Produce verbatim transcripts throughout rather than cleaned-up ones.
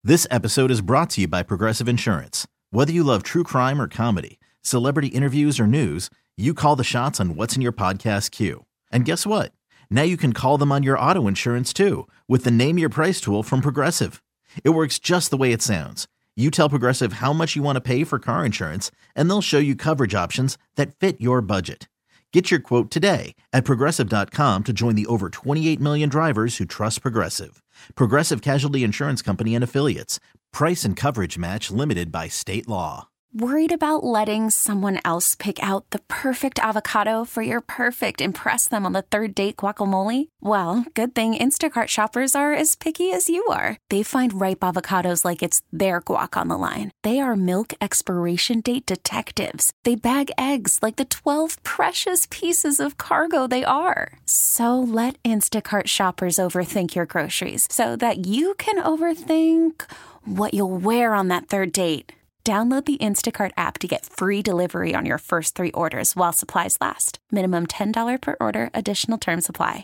This episode is brought to you by Progressive Insurance. Whether you love true crime or comedy, celebrity interviews or news, you call the shots on what's in your podcast queue. And guess what? Now you can call them on your auto insurance too with the Name Your Price tool from Progressive. It works just the way it sounds. You tell Progressive how much you want to pay for car insurance, and they'll show you coverage options that fit your budget. Get your quote today at Progressive dot com to join the over twenty-eight million drivers who trust Progressive. Progressive Casualty Insurance Company and Affiliates. Price and coverage match limited by state law. Worried about letting someone else pick out the perfect avocado for your perfect impress them on the third date guacamole? Well, good thing Instacart shoppers are as picky as you are. They find ripe avocados like it's their guac on the line. They are milk expiration date detectives. They bag eggs like the twelve precious pieces of cargo they are. So let Instacart shoppers overthink your groceries so that you can overthink what you'll wear on that third date. Download the Instacart app to get free delivery on your first three orders while supplies last. Minimum ten dollars per order. Additional terms apply.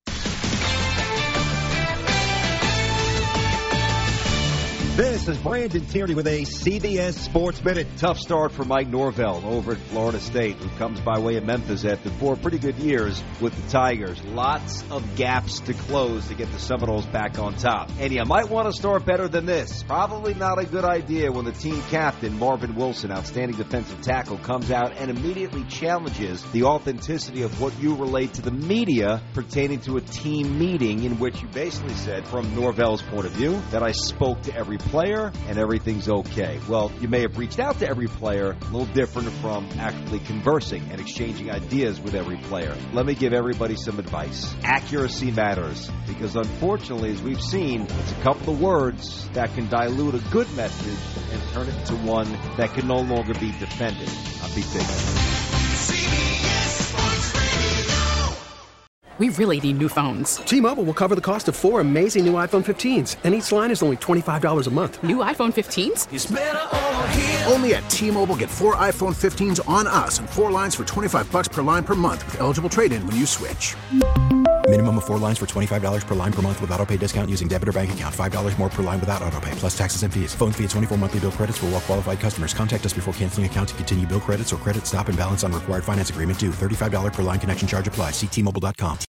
This is Brandon Tierney with a C B S Sports Minute. Tough start for Mike Norvell over at Florida State, who comes by way of Memphis after four pretty good years with the Tigers. Lots of gaps to close to get the Seminoles back on top. And you might want to start better than this. Probably not a good idea when the team captain, Marvin Wilson, outstanding defensive tackle, comes out and immediately challenges the authenticity of what you relate to the media pertaining to a team meeting in which you basically said, from Norvell's point of view, that I spoke to every player and everything's okay. Well, you may have reached out to every player, a little different from actually conversing and exchanging ideas with every player. Let me give everybody some advice. Accuracy matters, because unfortunately, as we've seen, it's a couple of words that can dilute a good message and turn it into one that can no longer be defended. I'm Pete Biggs. We really need new phones. T-Mobile will cover the cost of four amazing new iPhone fifteens, and each line is only twenty-five dollars a month. New iPhone fifteens? It's better over here. Only at T-Mobile, get four iPhone fifteens on us and four lines for twenty-five dollars per line per month with eligible trade-in when you switch. Minimum of four lines for twenty-five dollars per line per month with autopay discount using debit or bank account. five dollars more per line without autopay, plus taxes and fees. Phone fee at twenty-four monthly bill credits for well-qualified customers. Contact us before canceling account to continue bill credits or credit stop and balance on required finance agreement due. thirty-five dollars per line connection charge applies. See T Mobile dot com.